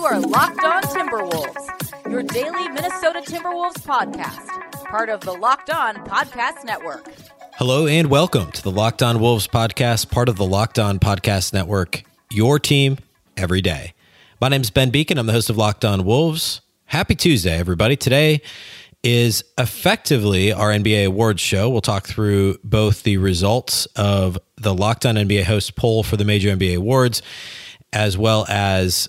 You are Locked On Timberwolves, your daily Minnesota Timberwolves podcast, part of the Locked On Podcast Network. Hello and welcome to the Locked On Wolves podcast, part of the Locked On Podcast Network, your team every day. My name is Ben Beacon. I'm the host of Locked On Wolves. Happy Tuesday, everybody. Today is effectively our NBA awards show. We'll talk through both the results of the Locked On NBA host poll for the major NBA awards, as well as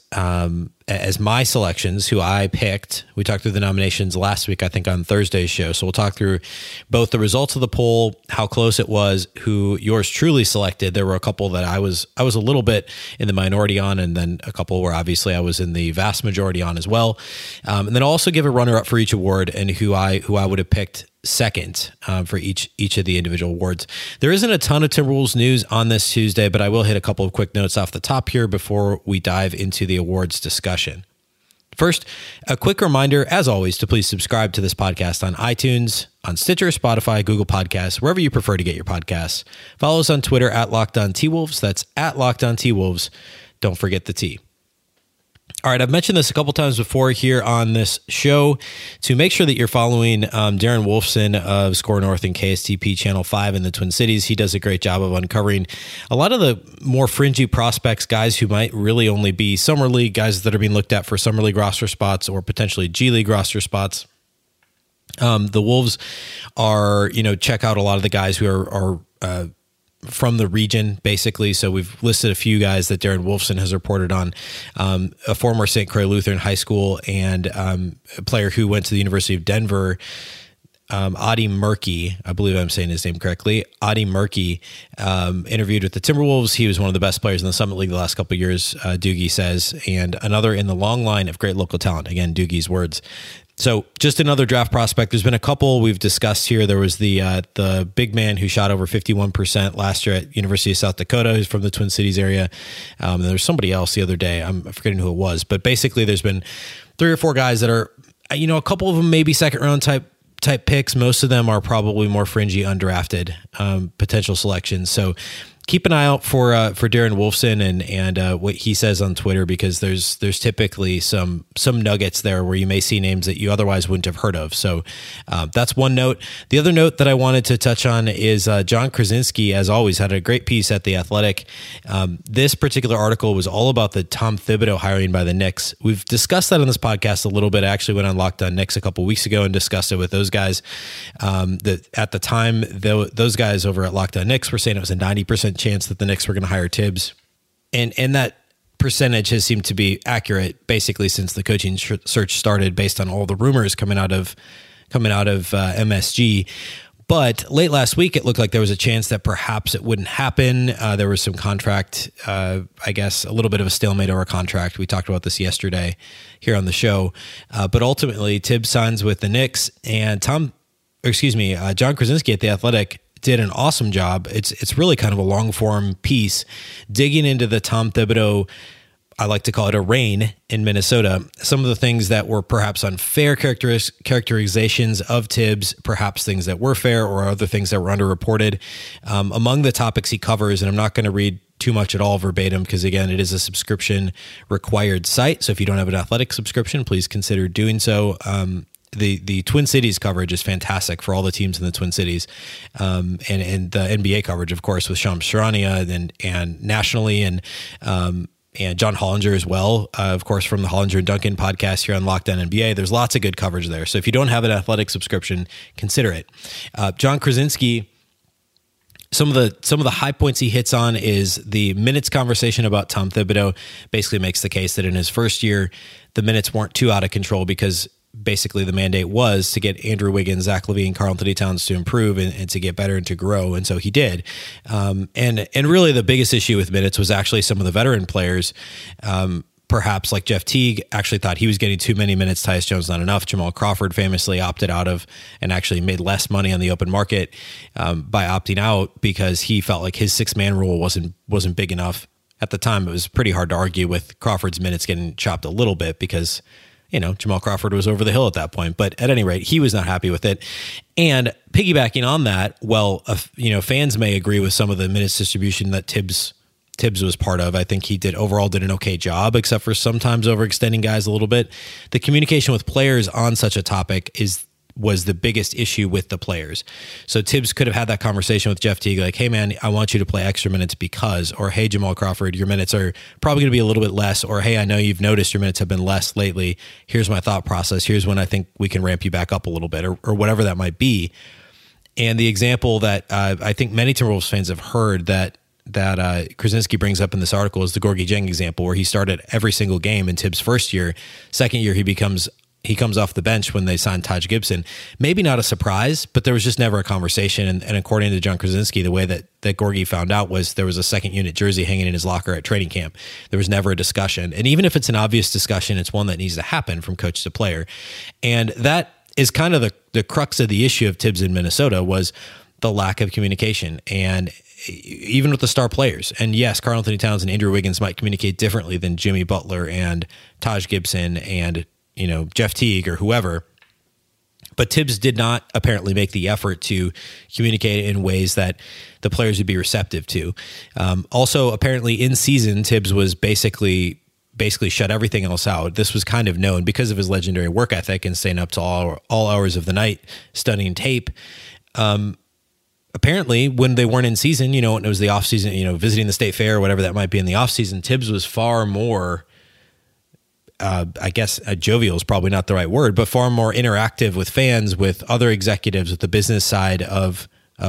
my selections, who I picked. We talked through the nominations last week, I think, on Thursday's show. So we'll talk through both the results of the poll, how close it was, who yours truly selected. There were a couple that I was a little bit in the minority on, and then a couple where obviously I was in the vast majority on as well. And then I'll also give a runner-up for each award and who I would have picked second for each of the individual awards. There isn't a ton of Timberwolves news on this Tuesday, but I will hit a couple of quick notes off the top here before we dive into the awards discussion. First, a quick reminder, as always, to please subscribe to this podcast on iTunes, on Stitcher, Spotify, Google Podcasts, wherever you prefer to get your podcasts. Follow us on Twitter at LockedOnTWolves. That's at LockedOnTWolves. Don't forget the T. All right, I've mentioned this a couple times before here on this show. To make sure that you're following Darren Wolfson of Score North and KSTP Channel 5 in the Twin Cities. He does a great job of uncovering a lot of the more fringy prospects, guys who might really only be Summer League, guys that are being looked at for Summer League roster spots or potentially G League roster spots. The Wolves are, check out a lot of the guys who are from the region, basically. So we've listed a few guys that Darren Wolfson has reported on. A former St. Croix Lutheran High School and a player who went to the University of Denver, Adi Murkey, I believe I'm saying his name correctly. Adi Murkey interviewed with the Timberwolves. He was one of the best players in the Summit League the last couple of years, Doogie says, and another in the long line of great local talent. Again, Doogie's words. So just another draft prospect. There's been a couple we've discussed here. There was the big man who shot over 51% last year at University of South Dakota, who's from the Twin Cities area. And there's somebody else the other day. I'm forgetting who it was. But basically, there's been 3 or 4 guys that are, a couple of them maybe second round type picks. Most of them are probably more fringy, undrafted potential selections. So keep an eye out for Darren Wolfson and what he says on Twitter, because there's typically some nuggets there where you may see names that you otherwise wouldn't have heard of. So that's one note. The other note that I wanted to touch on is Jon Krawczynski, as always, had a great piece at The Athletic. This particular article was all about the Tom Thibodeau hiring by the Knicks. We've discussed that on this podcast a little bit. I actually went on Locked On Knicks a couple weeks ago and discussed it with those guys. At the time, those guys over at Locked On Knicks were saying it was a 90% chance that the Knicks were going to hire Tibbs. And that percentage has seemed to be accurate basically since the coaching search started, based on all the rumors coming out of MSG. But late last week, it looked like there was a chance that perhaps it wouldn't happen. There was some contract, I guess, a little bit of a stalemate over a contract. We talked about this yesterday here on the show. But ultimately, Tibbs signs with the Knicks, and Jon Krawczynski at The Athletic did an awesome job. It's really kind of a long form piece digging into the Tom Thibodeau, I like to call it a reign in Minnesota. Some of the things that were perhaps unfair characterizations of Tibbs, perhaps things that were fair, or other things that were underreported. Among the topics he covers, and I'm not going to read too much at all verbatim, because again, it is a subscription required site. So if you don't have an Athletic subscription, please consider doing so. The Twin Cities coverage is fantastic for all the teams in the Twin Cities, and the NBA coverage, of course, with Shams Charania and nationally, and John Hollinger as well, of course, from the Hollinger and Duncan podcast here on Locked On NBA. There's lots of good coverage there. So if you don't have an Athletic subscription, consider it. Jon Krawczynski, some of the high points he hits on is the minutes conversation about Tom Thibodeau. Basically makes the case that in his first year, the minutes weren't too out of control, because basically the mandate was to get Andrew Wiggins, Zach LaVine, Karl-Anthony Towns to improve and to get better and to grow. And so he did. And really the biggest issue with minutes was actually some of the veteran players, perhaps like Jeff Teague, actually thought he was getting too many minutes. Tyus Jones, not enough. Jamal Crawford famously opted out of and actually made less money on the open market by opting out, because he felt like his 6-man rule wasn't big enough. At the time, it was pretty hard to argue with Crawford's minutes getting chopped a little bit, because Jamal Crawford was over the hill at that point. But at any rate, he was not happy with it. And piggybacking on that, fans may agree with some of the minutes distribution that Tibbs Tibbs was part of. I think he did an okay job, except for sometimes overextending guys a little bit. The communication with players on such a topic was the biggest issue with the players. So Tibbs could have had that conversation with Jeff Teague, like, hey man, I want you to play extra minutes because, or hey, Jamal Crawford, your minutes are probably going to be a little bit less, or hey, I know you've noticed your minutes have been less lately. Here's my thought process. Here's when I think we can ramp you back up a little bit, or whatever that might be. And the example that I think many Timberwolves fans have heard that Krasinski brings up in this article is the Gorgui Dieng example, where he started every single game in Tibbs' first year. Second year, he comes off the bench when they signed Taj Gibson. Maybe not a surprise, but there was just never a conversation. And according to John Krasinski, the way that Gorgui found out was there was a second unit jersey hanging in his locker at training camp. There was never a discussion. And even if it's an obvious discussion, it's one that needs to happen from coach to player. And that is kind of the crux of the issue of Tibbs in Minnesota, was the lack of communication. And even with the star players. And yes, Karl-Anthony Towns and Andrew Wiggins might communicate differently than Jimmy Butler and Taj Gibson and, Jeff Teague or whoever. But Tibbs did not apparently make the effort to communicate in ways that the players would be receptive to. Also, apparently in season, Tibbs was basically shut everything else out. This was kind of known because of his legendary work ethic and staying up to all hours of the night studying tape. Apparently, when they weren't in season, when it was the off season, visiting the state fair or whatever that might be in the off season, Tibbs was far more, I guess jovial is probably not the right word, but far more interactive with fans, with other executives, with the business side of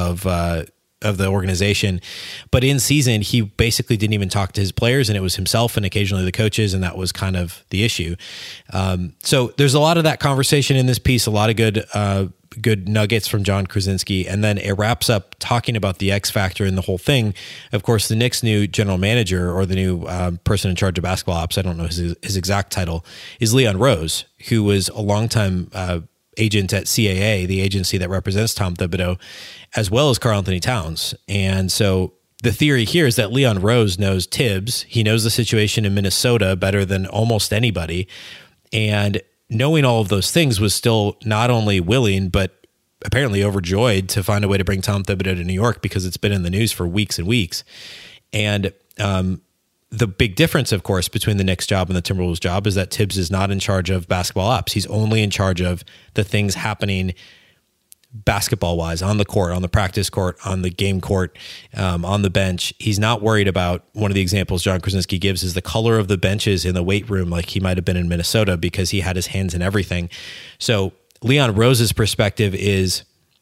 the organization. But in season, he basically didn't even talk to his players, and it was himself and occasionally the coaches, and that was kind of the issue. So there's a lot of that conversation in this piece, a lot of good nuggets from John Krasinski, and then it wraps up talking about the X factor in the whole thing. Of course, the Knicks' new general manager, or the new person in charge of basketball ops, I don't know his exact title, is Leon Rose, who was a longtime agent at CAA, the agency that represents Tom Thibodeau, as well as Karl-Anthony Towns. And so the theory here is that Leon Rose knows Tibbs. He knows the situation in Minnesota better than almost anybody. And knowing all of those things, was still not only willing, but apparently overjoyed to find a way to bring Tom Thibodeau to New York, because it's been in the news for weeks and weeks. And the big difference, of course, between the Knicks job and the Timberwolves job is that Tibbs is not in charge of basketball ops. He's only in charge of the things happening basketball-wise, on the court, on the practice court, on the game court, on the bench. He's not worried about, one of the examples John Krasinski gives is the color of the benches in the weight room, like he might have been in Minnesota, because he had his hands in everything. So Leon Rose's perspective is,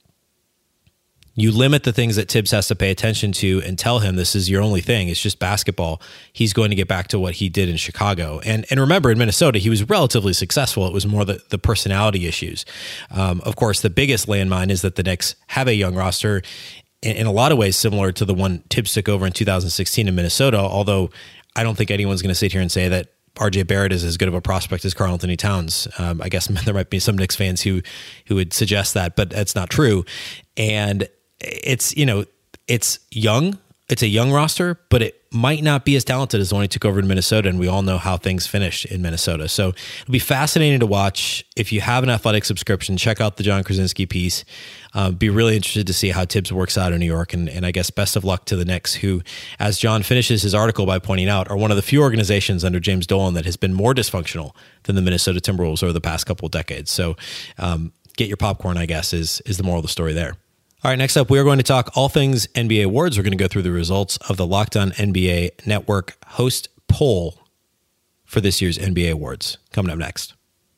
you limit the things that Tibbs has to pay attention to and tell him this is your only thing. It's just basketball. He's going to get back to what he did in Chicago. And remember, in Minnesota, he was relatively successful. It was more the personality issues. Of course, the biggest landmine is that the Knicks have a young roster, in a lot of ways similar to the one Tibbs took over in 2016 in Minnesota, although I don't think anyone's going to sit here and say that RJ Barrett is as good of a prospect as Karl-Anthony Towns. I guess there might be some Knicks fans who would suggest that, but that's not true. And it's young. It's a young roster, but it might not be as talented as the one he took over in Minnesota. And we all know how things finished in Minnesota. So it'll be fascinating to watch. If you have an Athletic subscription, check out the John Krasinski piece. Be really interested to see how Tibbs works out in New York. And I guess best of luck to the Knicks, who, as John finishes his article by pointing out, are one of the few organizations under James Dolan that has been more dysfunctional than the Minnesota Timberwolves over the past couple of decades. So get your popcorn, I guess, is the moral of the story there. All right, next up, we are going to talk all things NBA awards. We're going to go through the results of the Locked On NBA Network host poll for this year's NBA awards. Coming up next.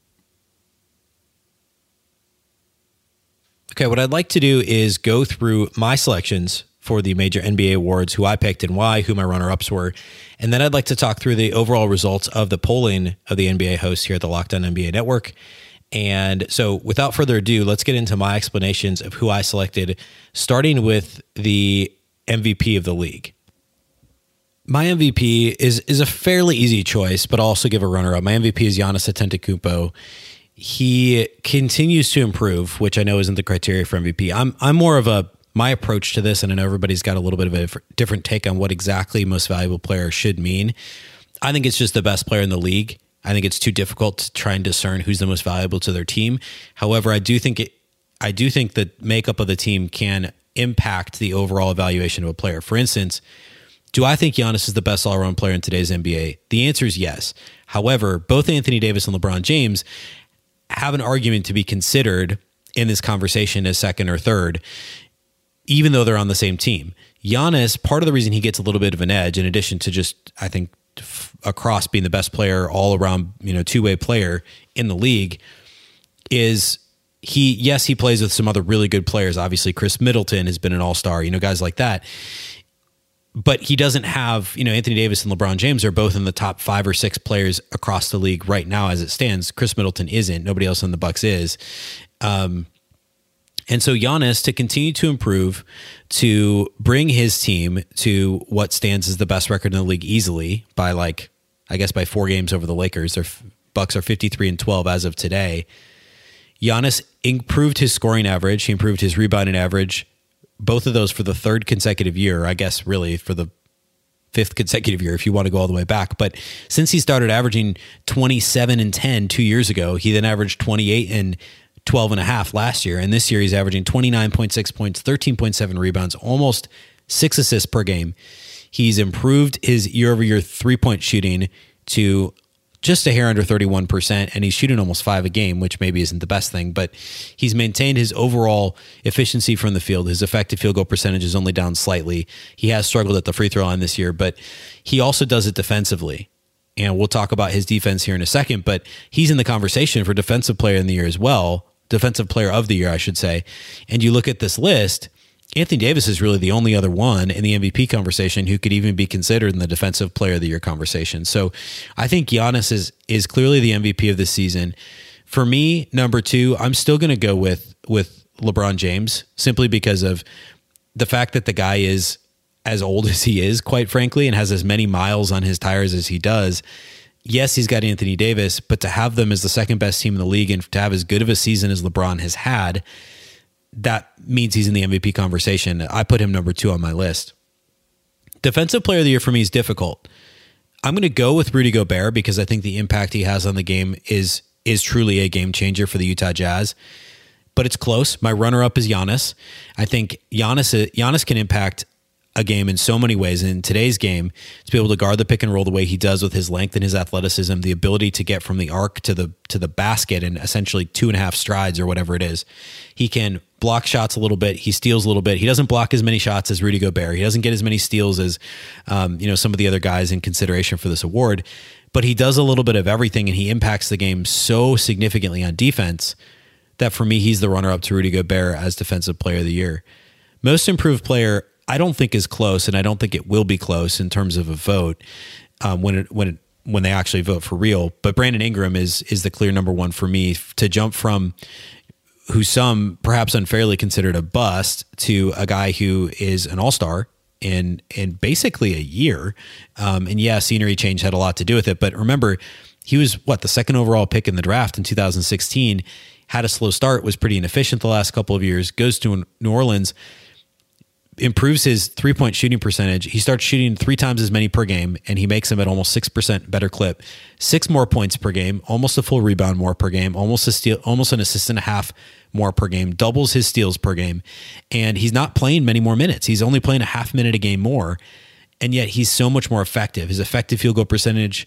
Okay, what I'd like to do is go through my selections for the major NBA awards, who I picked and why, who my runner-ups were. And then I'd like to talk through the overall results of the polling of the NBA hosts here at the Locked On NBA Network. And so without further ado, let's get into my explanations of who I selected, starting with the MVP of the league. My MVP is a fairly easy choice, but I'll also give a runner-up. My MVP is Giannis Antetokounmpo. He continues to improve, which I know isn't the criteria for MVP. I'm more of my approach to this, and I know everybody's got a little bit of a different take on what exactly most valuable player should mean. I think it's just the best player in the league. I think it's too difficult to try and discern who's the most valuable to their team. However, I do think the makeup of the team can impact the overall evaluation of a player. For instance, Do I think Giannis is the best all-around player in today's NBA? The answer is yes. However, both Anthony Davis and LeBron James have an argument to be considered in this conversation as second or third, even though they're on the same team. Giannis, part of the reason he gets a little bit of an edge, in addition to just, I think, across being the best player, all around, two-way player in the league, is he plays with some other really good players. Obviously, Chris Middleton has been an all-star, guys like that. But he doesn't have, Anthony Davis and LeBron James are both in the top 5 or 6 players across the league right now as it stands. Chris Middleton isn't. Nobody else on the Bucks is. And so Giannis, to continue to improve, to bring his team to what stands as the best record in the league easily by by 4 games over the Lakers. Their Bucks are 53-12 as of today. Giannis improved his scoring average. He improved his rebounding average. Both of those for the 3rd consecutive year, I guess really for the 5th consecutive year if you want to go all the way back. But since he started averaging 27 and 10 2 years ago, he then averaged 28 and 12.5 last year. And this year he's averaging 29.6 points, 13.7 rebounds, almost 6 assists per game. He's improved his year-over-year 3-point shooting to just a hair under 31%, and he's shooting almost 5 a game, which maybe isn't the best thing, but he's maintained his overall efficiency from the field. His effective field goal percentage is only down slightly. He has struggled at the free throw line this year, but he also does it defensively. And we'll talk about his defense here in a second, but he's in the conversation for defensive player in the year as well, defensive player of the year, I should say. And you look at this list, Anthony Davis is really the only other one in the MVP conversation who could even be considered in the defensive player of the year conversation. So I think Giannis is clearly the MVP of this season. For me, number 2, I'm still going to go with LeBron James simply because of the fact that the guy is as old as he is, quite frankly, and has as many miles on his tires as he does. Yes, he's got Anthony Davis, but to have them as the second best team in the league and to have as good of a season as LeBron has had, that means he's in the MVP conversation. I put him number 2 on my list. Defensive player of the year for me is difficult. I'm going to go with Rudy Gobert because I think the impact he has on the game is truly a game changer for the Utah Jazz. But it's close. My runner-up is Giannis. I think Giannis can impact a game in so many ways. In today's game, to be able to guard the pick and roll the way he does with his length and his athleticism, the ability to get from the arc to the basket in essentially 2.5 strides or whatever it is. He can block shots a little bit. He steals a little bit. He doesn't block as many shots as Rudy Gobert. He doesn't get as many steals as some of the other guys in consideration for this award. But he does a little bit of everything, and he impacts the game so significantly on defense that for me, he's the runner-up to Rudy Gobert as Defensive Player of the Year. Most Improved Player, I don't think is close, and I don't think it will be close in terms of a vote when they actually vote for real. But Brandon Ingram is the clear number 1 for me to jump from who some perhaps unfairly considered a bust to a guy who is an all-star in basically a year. And yeah, scenery change had a lot to do with it. But remember, he was the 2nd overall pick in the draft in 2016, had a slow start, was pretty inefficient the last couple of years, goes to New Orleans, improves his 3-point shooting percentage. He starts shooting 3 times as many per game, and he makes them at almost 6% better clip. 6 more points per game, almost a full rebound more per game, almost a steal, almost an assist and a half more per game, doubles his steals per game. And he's not playing many more minutes. He's only playing a half minute a game more. And yet he's so much more effective. His effective field goal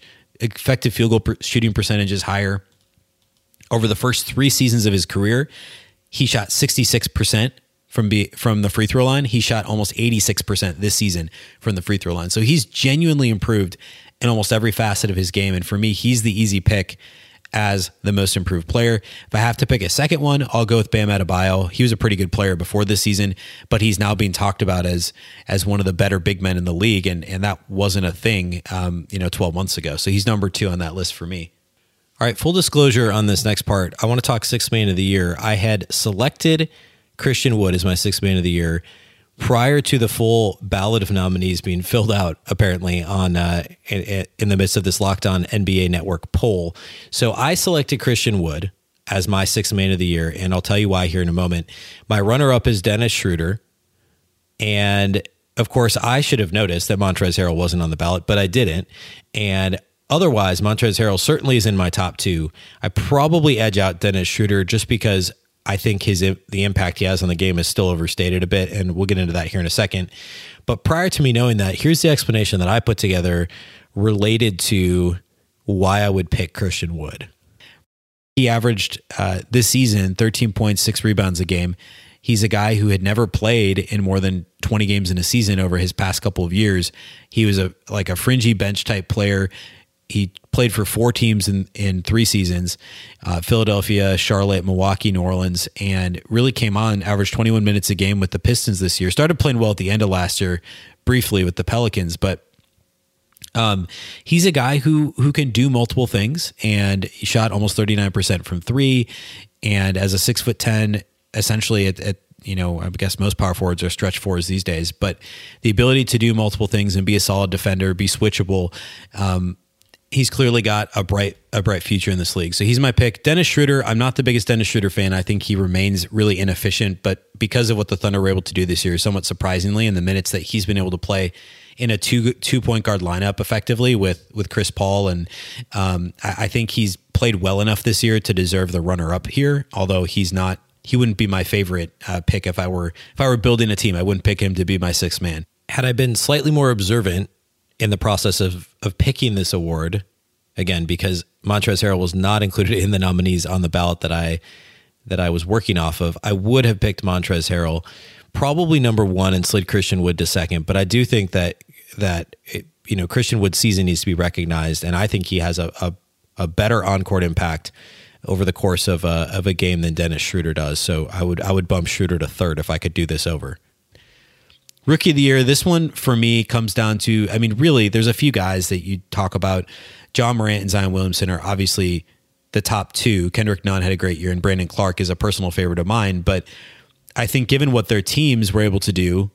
shooting percentage is higher. Over the first 3 seasons of his career, he shot 66% from the free throw line. He shot almost 86% this season from the free throw line. So he's genuinely improved in almost every facet of his game. And for me, he's the easy pick as the most improved player. If I have to pick a second one, I'll go with Bam Adebayo. He was a pretty good player before this season, but he's now being talked about as one of the better big men in the league. And that wasn't a thing, 12 months ago. So he's number 2 on that list for me. All right. Full disclosure on this next part. I want to talk Sixth Man of the Year. I had selected Christian Wood as my Sixth Man of the Year prior to the full ballot of nominees being filled out, apparently, on in the midst of this Locked On NBA Network poll. So I selected Christian Wood as my Sixth Man of the Year, and I'll tell you why here in a moment. My runner-up is Dennis Schroeder, and of course, I should have noticed that Montrezl Harrell wasn't on the ballot, but I didn't. And otherwise, Montrezl Harrell certainly is in my top 2. I probably edge out Dennis Schroeder just because I think the impact he has on the game is still overstated a bit, and we'll get into that here in a second. But prior to me knowing that, here's the explanation that I put together related to why I would pick Christian Wood. He averaged this season 13.6 rebounds a game. He's a guy who had never played in more than 20 games in a season over his past couple of years. He was a fringy bench type player. He played for 4 teams in 3 seasons, Philadelphia, Charlotte, Milwaukee, New Orleans, and really came on, averaged 21 minutes a game with the Pistons this year. Started playing well at the end of last year, briefly with the Pelicans, but he's a guy who can do multiple things, and he shot almost 39% from 3. And as a 6'10", essentially at I guess most power forwards are stretch fours these days, but the ability to do multiple things and be a solid defender, be switchable, he's clearly got a bright future in this league. So he's my pick. Dennis Schroeder, I'm not the biggest Dennis Schroeder fan. I think he remains really inefficient, but because of what the Thunder were able to do this year, somewhat surprisingly, in the minutes that he's been able to play in a two point guard lineup effectively with Chris Paul, and I think he's played well enough this year to deserve the runner up here. Although he wouldn't be my favorite pick if I were building a team. I wouldn't pick him to be my 6th man. Had I been slightly more observant in the process of picking this award, again, because Montrezl Harrell was not included in the nominees on the ballot that I was working off of, I would have picked Montrezl Harrell probably number 1 and slid Christian Wood to 2nd. But I do think that Christian Wood's season needs to be recognized, and I think he has a better on-court impact over the course of a game than Dennis Schroeder does. So I would bump Schroeder to 3rd if I could do this over. Rookie of the year, this one for me comes down to, really, there's a few guys that you talk about. Ja Morant and Zion Williamson are obviously the top 2. Kendrick Nunn had a great year, and Brandon Clark is a personal favorite of mine. But I think given what their teams were able to do,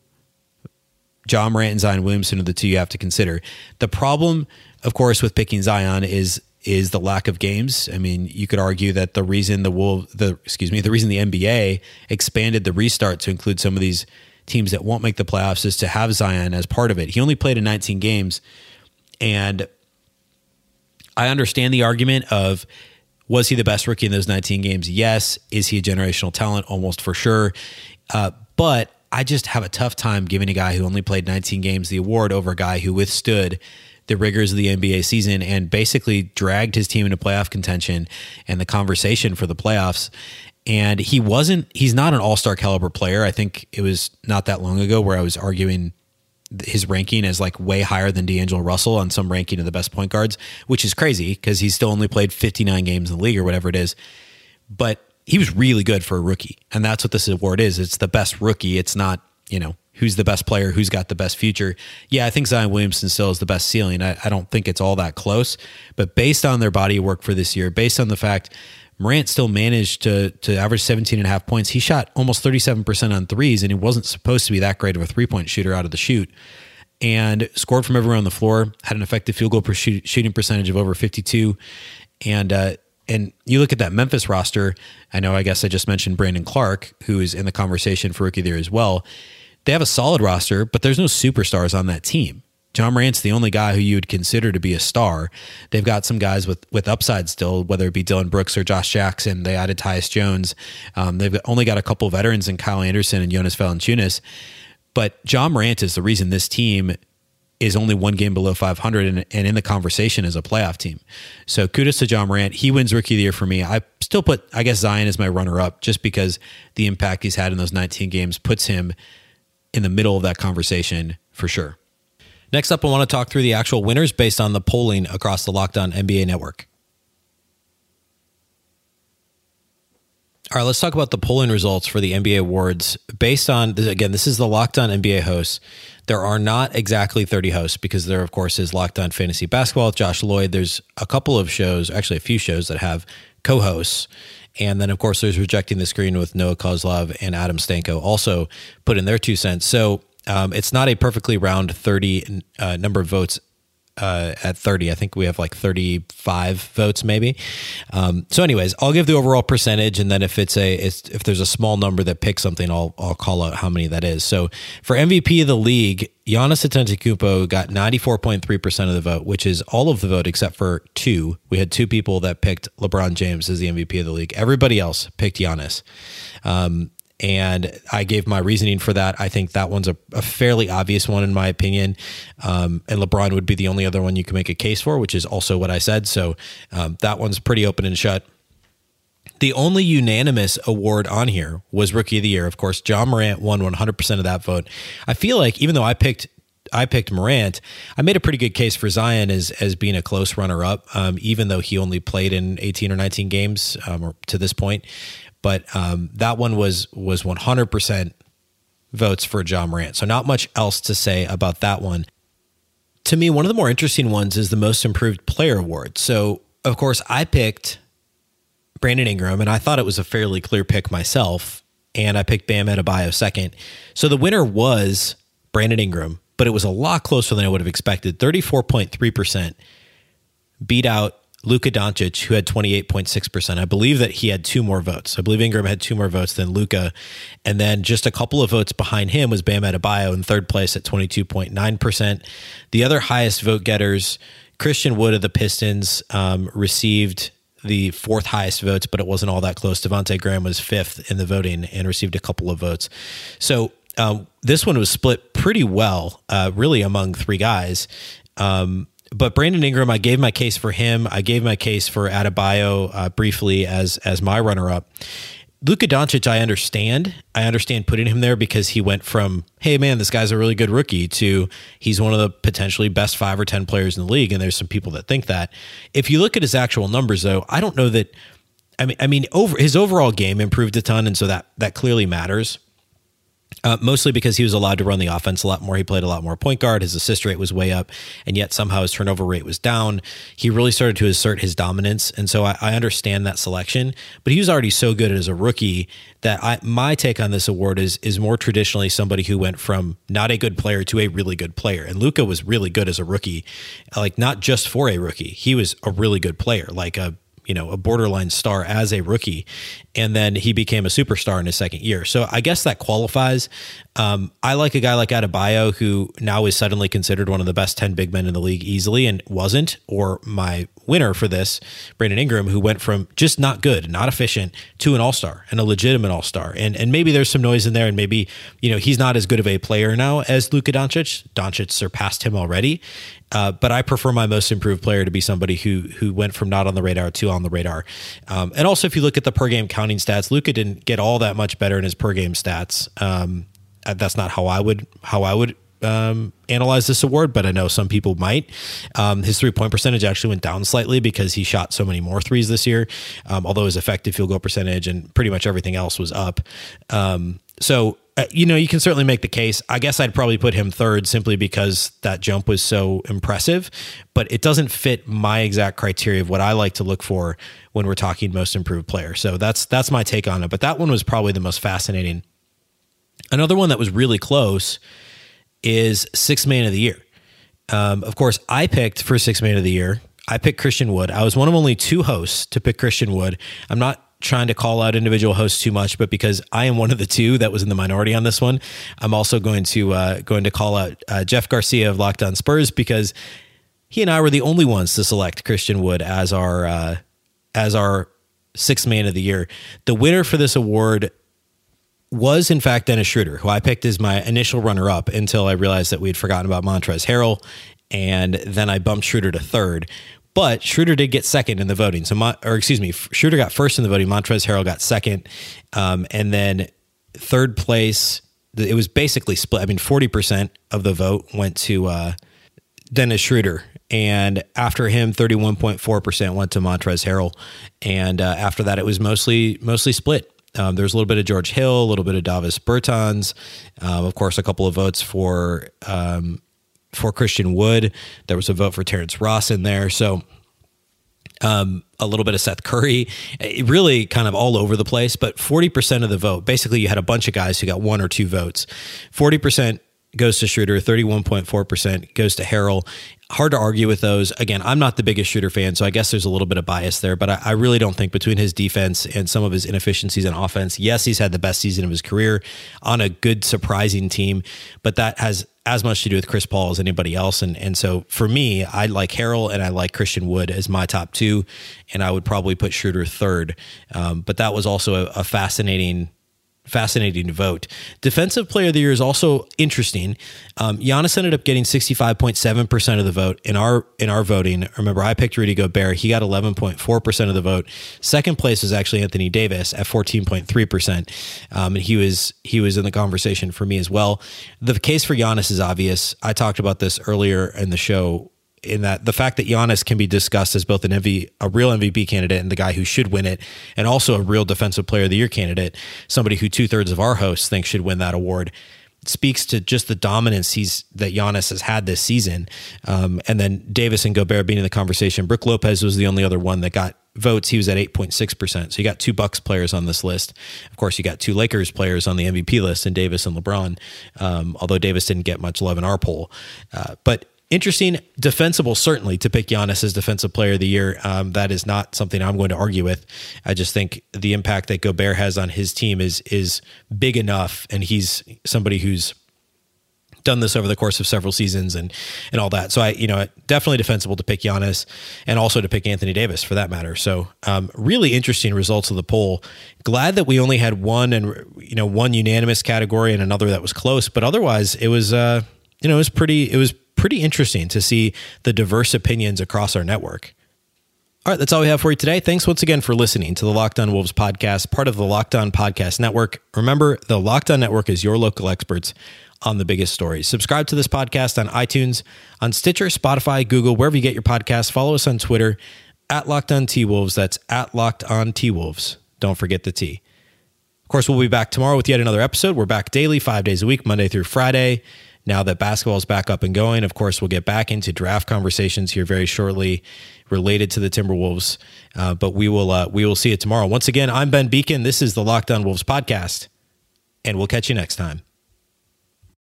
Ja Morant and Zion Williamson are the 2 you have to consider. The problem, of course, with picking Zion is the lack of games. You could argue that the reason the reason the NBA expanded the restart to include some of these teams that won't make the playoffs is to have Zion as part of it. He only played in 19 games, and I understand the argument of, was he the best rookie in those 19 games? Yes. Is he a generational talent? Almost for sure. But I just have a tough time giving a guy who only played 19 games the award over a guy who withstood the rigors of the NBA season and basically dragged his team into playoff contention and the conversation for the playoffs. And he's not an all-star caliber player. I think it was not that long ago where I was arguing his ranking as way higher than D'Angelo Russell on some ranking of the best point guards, which is crazy because he's still only played 59 games in the league or whatever it is. But he was really good for a rookie. And that's what this award is. It's the best rookie. It's not, who's the best player, who's got the best future. Yeah, I think Zion Williamson still is the best ceiling. I don't think it's all that close. But based on their body of work for this year, based on the fact Morant still managed to average 17.5 points. He shot almost 37% on threes, and he wasn't supposed to be that great of a 3-point shooter out of the chute, and scored from everywhere on the floor, had an effective field goal per shooting percentage of over 52. And you look at that Memphis roster, I guess I just mentioned Brandon Clark, who is in the conversation for Rookie of the Year as well. They have a solid roster, but there's no superstars on that team. Ja Morant's the only guy who you would consider to be a star. They've got some guys with upside still, whether it be Dylan Brooks or Josh Jackson. They added Tyus Jones. They've only got a couple of veterans in Kyle Anderson and Jonas Valanciunas. But Ja Morant is the reason this team is only 1 game below 500 and in the conversation as a playoff team. So kudos to Ja Morant. He wins Rookie of the Year for me. I still put, Zion as my runner-up just because the impact he's had in those 19 games puts him in the middle of that conversation for sure. Next up, I want to talk through the actual winners based on the polling across the Locked On NBA network. All right, let's talk about the polling results for the NBA awards. Based on, again, this is the Locked On NBA hosts. There are not exactly 30 hosts because there, of course, is Locked On Fantasy Basketball with Josh Lloyd. There's a couple of shows, actually a few shows that have co-hosts. And then, of course, there's Rejecting the Screen with Noah Kozlov and Adam Stanko also put in their 2 cents. So it's not a perfectly round 30 number of votes at 30. I think we have like 35 votes maybe. So anyways, I'll give the overall percentage, and then if if there's a small number that picks something, I'll call out how many that is. So for MVP of the league, Giannis Antetokounmpo got 94.3% of the vote, which is all of the vote except for two. We had two people that picked LeBron James as the MVP of the league. Everybody else picked Giannis. And I gave my reasoning for that. I think that one's a fairly obvious one in my opinion. And LeBron would be the only other one you can make a case for, which is also what I said. So that one's pretty open and shut. The only unanimous award on here was Rookie of the Year. Of course, Ja Morant won 100% of that vote. I feel like even though I picked Morant, I made a pretty good case for Zion as being a close runner-up, even though he only played in 18 or 19 games to this point. But that one was 100% votes for Ja Morant. So not much else to say about that one. To me, one of the more interesting ones is the Most Improved Player Award. So, of course, I picked Brandon Ingram, and I thought it was a fairly clear pick myself, and I picked Bam Adebayo second. So the winner was Brandon Ingram, but it was a lot closer than I would have expected. 34.3% beat out Luka Doncic, who had 28.6%. I believe that he had two more votes. I believe Ingram had two more votes than Luka. And then just a couple of votes behind him was Bam Adebayo in third place at 22.9%. The other highest vote getters, Christian Wood of the Pistons, received the fourth highest votes, but it wasn't all that close. Devontae Graham was fifth in the voting and received a couple of votes. So this one was split pretty well, really among three guys. But Brandon Ingram, I gave my case for him. I gave my case for Adebayo briefly as my runner-up. Luka Doncic, I understand. I understand putting him there because he went from, hey, man, this guy's a really good rookie, to he's one of the potentially best 5 or 10 players in the league, and there's some people that think that. If you look at his actual numbers, though, I don't know that – I mean, his overall game improved a ton, and so that clearly matters. Mostly because he was allowed to run the offense a lot more. He played a lot more point guard. His assist rate was way up, and yet somehow his turnover rate was down. He really started to assert his dominance, and so I understand that selection. But he was already so good as a rookie that my take on this award is more traditionally somebody who went from not a good player to a really good player. And Luka was really good as a rookie, like not just for a rookie. He was a really good player, like a borderline star as a rookie, and then he became a superstar in his second year. So I guess that qualifies. I like a guy like Adebayo, who now is suddenly considered one of the best 10 big men in the league easily, and wasn't. Or my winner for this, Brandon Ingram, who went from just not good, not efficient, to an all-star and a legitimate all-star. And maybe there's some noise in there, and maybe, he's not as good of a player now as Luka Doncic. Doncic surpassed him already. But I prefer my most improved player to be somebody who went from not on the radar to on the radar. And also, if you look at the per game counting stats, Luka didn't get all that much better in his per game stats. That's not how I would analyze this award, but I know some people might. His 3-point percentage actually went down slightly because he shot so many more threes this year, although his effective field goal percentage and pretty much everything else was up. You can certainly make the case. I guess I'd probably put him third simply because that jump was so impressive, but it doesn't fit my exact criteria of what I like to look for when we're talking most improved player. So that's my take on it. But that one was probably the most fascinating. Another one that was really close is Sixth Man of the Year. Of course, I picked for Sixth Man of the Year, I picked Christian Wood. I was one of only two hosts to pick Christian Wood. I'm not trying to call out individual hosts too much, but because I am one of the two that was in the minority on this one, I'm also going to call out Jeff Garcia of Locked On Spurs, because he and I were the only ones to select Christian Wood as our Sixth Man of the Year. The winner for this award was, in fact, Dennis Schroeder, who I picked as my initial runner-up until I realized that we had forgotten about Montrezl Harrell, and then I bumped Schroeder to third. But Schroeder did get second in the voting. Schroeder got first in the voting. Montrezl Harrell got second. And then third place, it was basically split. 40% of the vote went to Dennis Schroeder. And after him, 31.4% went to Montrezl Harrell. And after that, it was mostly split. There was a little bit of George Hill, a little bit of Davis Bertans, of course, a couple of votes for Christian Wood. There was a vote for Terrence Ross in there. So a little bit of Seth Curry, really kind of all over the place, but 40% of the vote, basically you had a bunch of guys who got one or two votes. 40% goes to Schroeder, 31.4% goes to Harrell. Hard to argue with those. Again, I'm not the biggest Schroeder fan, so I guess there's a little bit of bias there, but I really don't think between his defense and some of his inefficiencies in offense, yes, he's had the best season of his career on a good, surprising team, but that has as much to do with Chris Paul as anybody else. And so for me, I like Harrell and I like Christian Wood as my top two, and I would probably put Schroeder third. But that was also a fascinating vote. Defensive Player of the Year is also interesting. Giannis ended up getting 65.7% of the vote in our voting. Remember, I picked Rudy Gobert. He got 11.4% of the vote. Second place was actually Anthony Davis at 14.3%. And he was in the conversation for me as well. The case for Giannis is obvious. I talked about this earlier in the show, in that the fact that Giannis can be discussed as both a real MVP candidate and the guy who should win it, and also a real Defensive Player of the Year candidate, somebody who 2/3 of our hosts think should win that award, speaks to just the dominance that Giannis has had this season. And then Davis and Gobert being in the conversation. Brook Lopez was the only other one that got votes. He was at 8.6%. So you got two Bucks players on this list. Of course, you got two Lakers players on the MVP list, and Davis and LeBron, although Davis didn't get much love in our poll. But interesting, defensible, certainly, to pick Giannis as Defensive Player of the Year. That is not something I'm going to argue with. I just think the impact that Gobert has on his team is big enough, and he's somebody who's done this over the course of several seasons and all that. So definitely defensible to pick Giannis, and also to pick Anthony Davis for that matter. So really interesting results of the poll. Glad that we only had one unanimous category and another that was close, but otherwise it was pretty interesting to see the diverse opinions across our network. All right, that's all we have for you today. Thanks once again for listening to the Locked On Wolves podcast, part of the Locked On Podcast Network. Remember, the Locked On Network is your local experts on the biggest stories. Subscribe to this podcast on iTunes, on Stitcher, Spotify, Google, wherever you get your podcasts. Follow us on Twitter at Locked On T-Wolves. That's at Locked On T-Wolves. Don't forget the T. Of course, we'll be back tomorrow with yet another episode. We're back daily, 5 days a week, Monday through Friday. Now that basketball is back up and going, of course, we'll get back into draft conversations here very shortly related to the Timberwolves. But we will see you tomorrow. Once again, I'm Ben Beacon. This is the Locked On Wolves podcast, and we'll catch you next time.